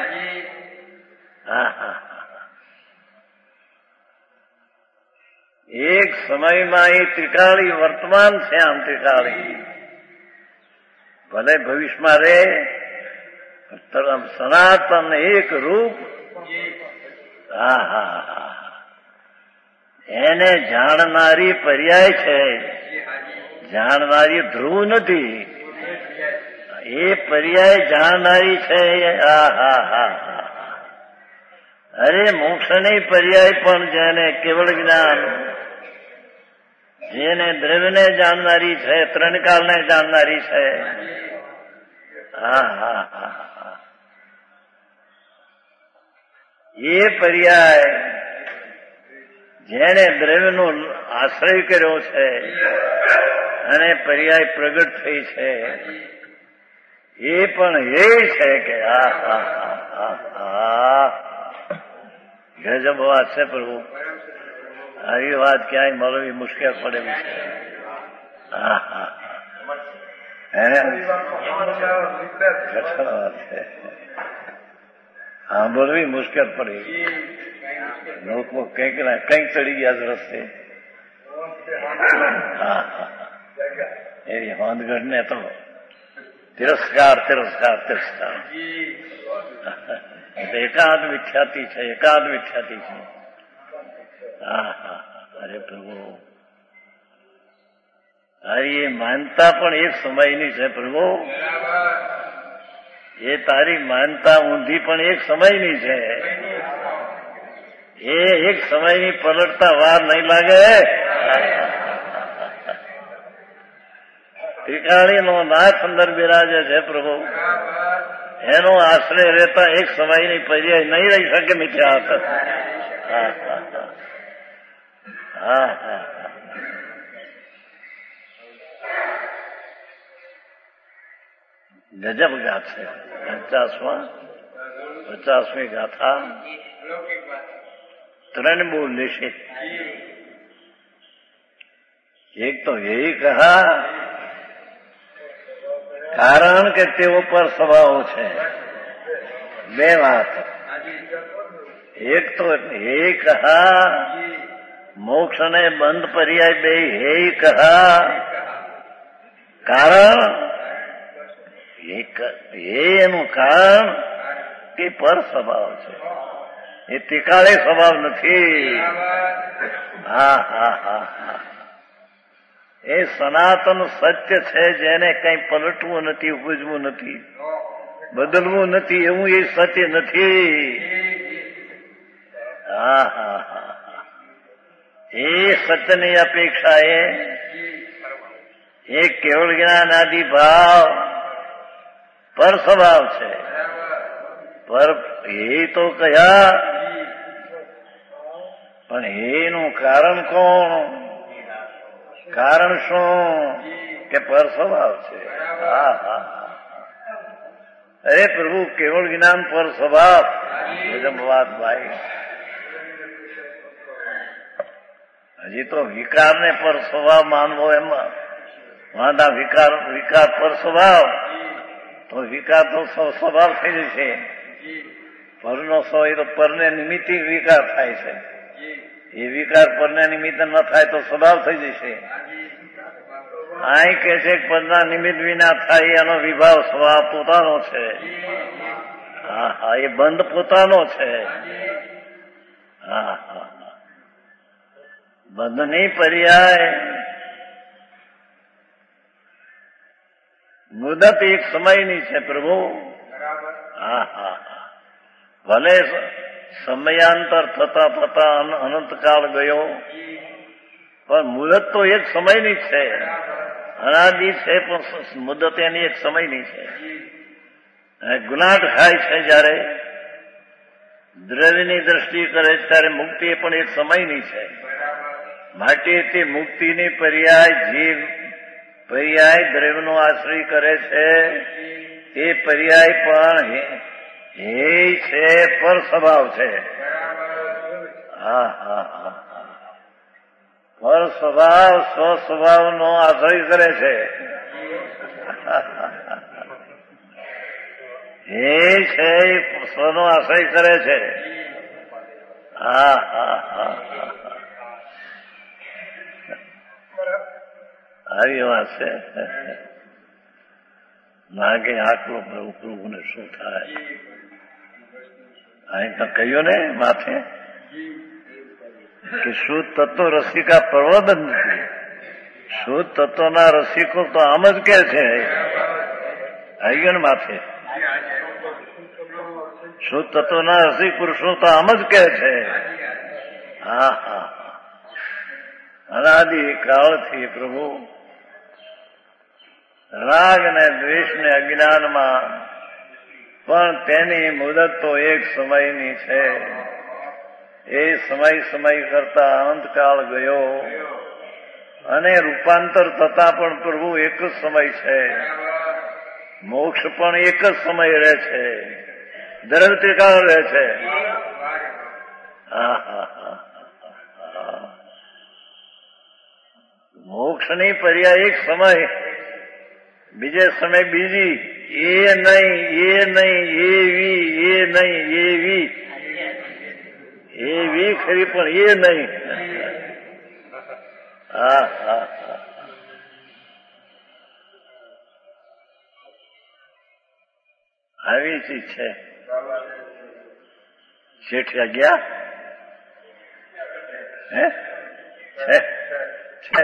હા હા એક સમયમાં એ ત્રિકાળી વર્તમાન છે. આમ ત્રિકાળી ભલે ભવિષ્યમાં રહે, સનાતન એક રૂપ. હા હા હા એને જાણનારી પર્યાય છે, જાણનારી ધ્રુવ નથી. એ પર્યાય જાણનારી છે. હા હા હા હા અરે મોક્ષની પર્યાય પણ જેને કેવળ જ્ઞાન, જેને દ્રવ્યને જાણનારી છે, ત્રણ કાળને જાણનારી છે. હા હા હા હા એ પર્યાય જેને દ્રવ્યનો આશ્રય કર્યો છે અને પર્યાય પ્રગટ થઈ છે, એ પણ એ છે કે આ હા હા હા ગજબ વાત છે પ્રભુ. આવી વાત ક્યાંય મળવી મુશ્કેલ પડે છે. હા હા વાત છે, સાંભળવી મુશ્કેલ પડે. લોકો કંઈક ના કંઈક ચડી ગયા રસ્તે. હા હા એવી હોંદગઢ ને તો તિરસ્કાર તિરસ્કાર તિરસ્કાર. એકાદ વિખ્યાતિ છે, એકાદ વિખ્યાતિ છે. હા હા અરે પ્રભુ તારી એ માનતા પણ એક સમયની છે પ્રભુ. એ તારી માનતા ઊંધી પણ એક સમયની છે. એ એક સમયની પલટતા વાર નહીં લાગે. ત્રિકાળીનો નાથ અંદર બિરાજે છે પ્રભુ. એનો આશ્રય રહેતા એક સમયની પર્યાય નહીં રહી શકે મિથ્યા હતા. હા હા હા હા ગજબ ગાથ છે. પચાસમાં પચાસમી ગાથા ત્રણ બોલ લેશે. એક તો यही કહા કારણ કે તેઓ પર સ્વભાવ છે. બે વાત. એક તો એ કહા મોક્ષ અને બંધ પર્યાય બે હે કહા કારણ એનું કારણ કે પર સ્વભાવ છે. એ ત્રિકાળે સ્વભાવ નથી. હા હા હા હા એ સનાતન સત્ય છે, જેને કઈ પલટવું નથી, ઉપજવું નથી, બદલવું નથી. એવું એ સત્ય નથી. હા હા હા એ સત્યની અપેક્ષા એ એક કેવળ જ્ઞાન આદિ ભાવ પર સ્વભાવ છે. પર એ તો કયા પણ એનું કારણ કોણ? કારણ શું કે પર સ્વભાવ છે. હા હા અરે પ્રભુ કેવળ જ્ઞાન પર સ્વભાવ. વાત ભાઈ હજી તો વિકારને પર સ્વભાવ માનવો એમાં વાંધા વિકાર વિકાર પર સ્વભાવ, તો વિકાર તો સ્વભાવ થઈ જશે. પરનો સ્વ એ તો પરને નિમિત્તે વિકાર થાય છે. એ વિકાર પરને નિમિત્તે ન થાય તો સ્વભાવ થઈ જશે. અહીં કે છે પરના નિમિત્ત વિના થાય એનો વિભાવ સ્વભાવ પોતાનો છે. હા હા, એ બંધ પોતાનો છે. હા હા, બંધની પર્યાય મુદત એક સમયની છે પ્રભુ. હા હા, ભલે સમયાંતર થતા થતા અનંતકાળ ગયો, પણ મુદત તો એક સમયની જ છે. અનાદિ છે પણ મુદત એની એક સમયની છે. ગુનાટ ખાય છે જયારે દ્રવ્યની દ્રષ્ટિ કરે છે ત્યારે મુક્તિ એ પણ એક સમયની છે. માટે તે મુક્તિની પર્યાય જીવ પર્યાય દ્રવ્યનો આશ્રય કરે છે તે પર્યાય પણ હે છે, પર સ્વભાવ છે. હા હા હા, પર સ્વભાવ સ્વ સ્વભાવનો આશ્રય કરે છે. એ છે સ્વનો આશ્રય કરે છે. હા હા હા, આવી વાત છે. નાગે આટલો પ્રભુને શું થાય? અહીં તો કહ્યું ને માથે કે શુદ્ધ તત્વ રસિકા પ્રવર્તન નથી. શુદ્ધ તત્વના રસિકો તો આમ જ કે છે. આવી ગયો ને માથે. શુદ્ધ તત્વના રસિક પુરુષો તો આમ જ કે છે. હા હા, અનાદિ કાળથી પ્રભુ રાગ ને દ્વેષ ને અજ્ઞાનમાં પણ તેની મુદત તો એક સમયની છે. એ સમય સમય કરતા અંતકાળ ગયો અને રૂપાંતર થતા પણ પ્રભુ એક જ સમય છે. મોક્ષ પણ એક જ સમય રહે છે. દ્રવ્યકાળ રહે છે. હા હા હા, મોક્ષની પર્યાય એક સમય, બીજે સમય બીજી. એ નહીં એ નહીં એવી, એ નહીં એવી, એવી ખરી પણ એ નહીં. હા હા હા, આવી ચીજ છે. શેઠિયા ગયા હે છે,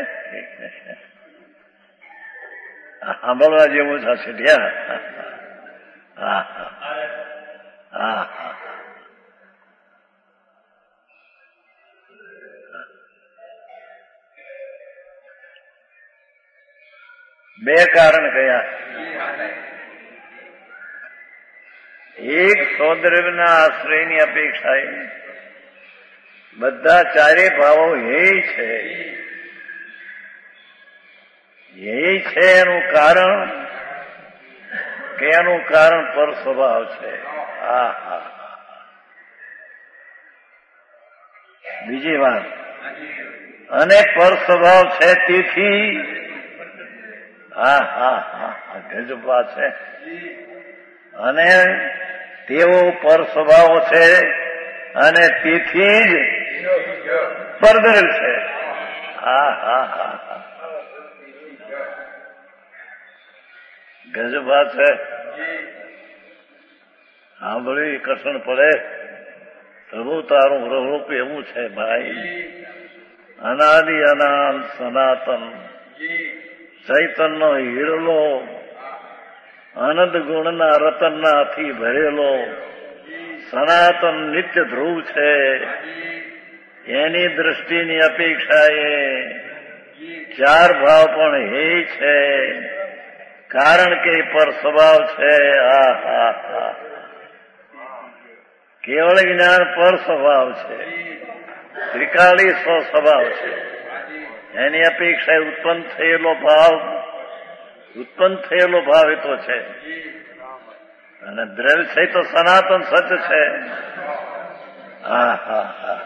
સાંભળવા જેવું છે શેઠિયા. હા હા હા, બે કારણ કયા? એક સૌદ્રવ્યના આશ્રયની અપેક્ષાએ બધા ચારે ભાવો હે છે. એ છે એનું કારણ કે એનું કારણ પર સ્વભાવ છે. હા હા, બીજી વાત, અને પર સ્વભાવ છે તેથી હા હા હા, ગજબ વાત છે. અને તેઓ પર સ્વભાવ છે અને તેથી જ પરદ્રવ્ય છે. હા હા હા, ગજબ વાત છે. સાંભળી કસણ પડે. પ્રભુ તારું રૂપ એવું છે ભાઈ. અનાદિ અનંત સનાતન ચૈતન્ય હીરલો, અનંત ગુણના રતનનાથી ભરેલો સનાતન નિત્ય ધ્રુવ છે. એની દ્રષ્ટિની અપેક્ષાએ ચાર ભાવ પણ હે છે, કારણ કે પર સ્વભાવ છે. હા હા હા, કેવળ જ્ઞાન પર સ્વભાવ છે. ત્રિકાળી સ્વ સ્વભાવ છે. એની અપેક્ષાએ ઉત્પન્ન થયેલો ભાવ ઉત્પન્ન થયેલો ભાવ એ તો છે. અને દ્રવ્ય છે તો સનાતન સત્ય છે. હા હા હા,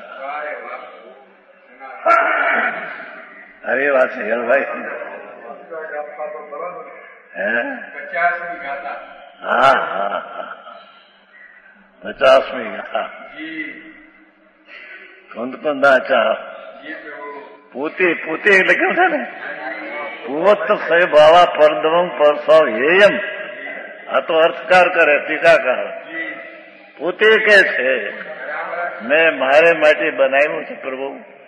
આવી વાત છે હેલભાઈ. હે પચાસમી ગાતા. હા હા હા પચાસમી ગાથા. જી કુંદ કુંદાચા જી પ્રભુ. પોતે પોતે એટલે કેમ છે ને પોત ભાવા પરદવમ પરસવ હેયમ. આ તો અર્થકાર કરે ટીકાકાર. જી પોતે કે છે બરાબર. મેં મારે માટે બનાવ્યું છે પ્રભુ.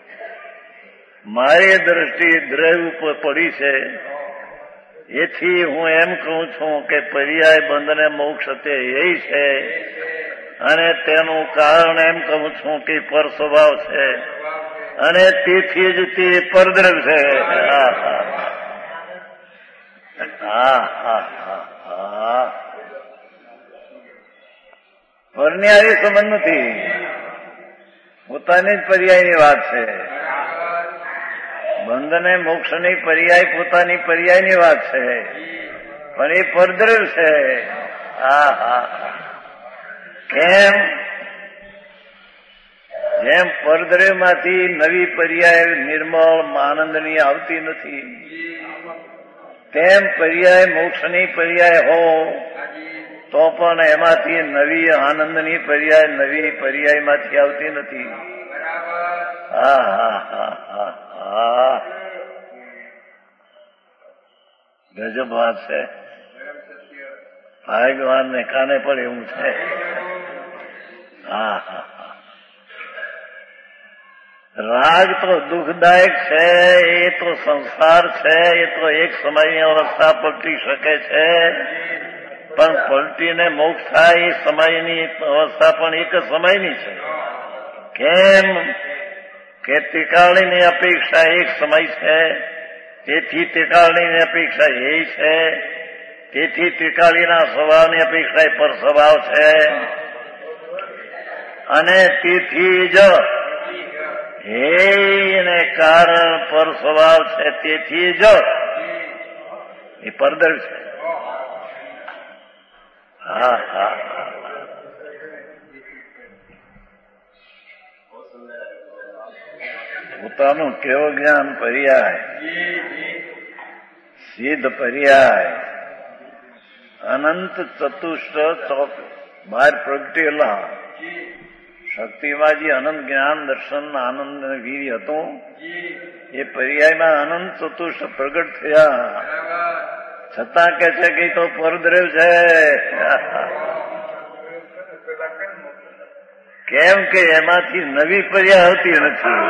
મારી દ્રષ્ટિ દ્રવ્ય ઉપર પડી છે. એથી હું એમ કહું છું કે પર્યાય બંધને મોક્ષ તે એ છે અને તેનું કારણ એમ કહું છું કે પર સ્વભાવ છે અને તેથી જ તે પરદ્રવ છે. હા હા હા હા પરન્યારી સંબંધ નથી, પોતાની જ પર્યાયની વાત છે. બંધને મોક્ષની પર્યાય પોતાની પર્યાયની વાત છે, પણ એ પરદ્રવ છે. હા હા કેમ? જેમ પરદ્રવમાંથી નવી પર્યાય નિર્મળ આનંદની આવતી નથી, તેમ પર્યાય મોક્ષની પર્યાય હો તો પણ એમાંથી નવી આનંદની પર્યાય નવી પર્યાયમાંથી આવતી નથી. હા હા હા હા હા ગજબ વાત છે. ભાગ્યવાન ને કાને પણ એવું છે. હા હા રાગ તો દુઃખદાયક છે, એ તો સંસાર છે, એ તો એક સમયની અવસ્થા પલટી શકે છે, પણ પલટીને મોક્ષ થાય એ સમયની અવસ્થા પણ એક સમયની છે. કેમ કે ટીકાળીની અપેક્ષા એક સમય છે, તેથી ટીકાળીની અપેક્ષા એ છે, તેથી ટીકાળીના સ્વભાવની અપેક્ષા એ પર સ્વભાવ છે, અને તેથી જ એને કારણ પર સ્વભાવ છે, તેથી જ એ પરદર છે. હા હા પોતાનું કેવો જ્ઞાન પર્યાય, સિદ્ધ પર્યાય, અનંત ચતુષ્ટ ચોક બહાર પ્રગટેલા શક્તિમાજી અનંત જ્ઞાન દર્શન આનંદ વીર હતું. એ પર્યાયમાં અનંત ચતુષ્ટ પ્રગટ થયા, છતાં કે છે કે તો પરદ્રવ છે. કેમ કે એમાંથી નવી પર્યાય આવતી નથી.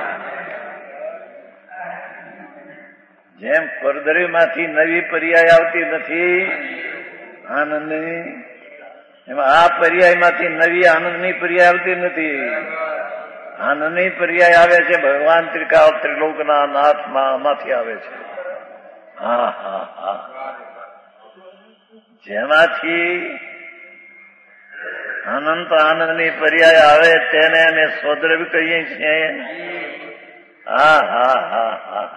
જેમ પરદ્રવમાંથી નવી પર્યાય આવતી નથી આનંદની, એમાં આ પર્યાયમાંથી નવી આનંદની પર્યાય આવતી નથી. આનંદની પર્યાય આવે છે ભગવાન ત્રિકાળ ત્રિલોકના નાથમાંથી આવે છે. હા હા હા જેમાંથી અનંત આનંદની પર્યાય આવે તેને અમે સ્વદ્રવ્ય કહીએ છીએ. હા હા હા હા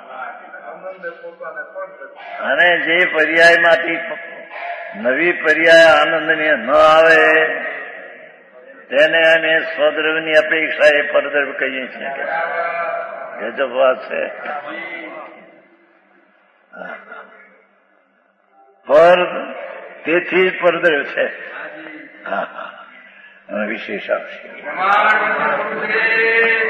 અને જે પર્યાયમાંથી નવી પર્યાય આનંદની ન આવે તેને અમે સ્વદ્રવ્યની અપેક્ષા એ પરદ્રવ્ય કહીએ છીએ. ગજબ વાત છે. પર તેથી જ પરદ્રવ્ય છે. હા હા વિશેષ આવશે.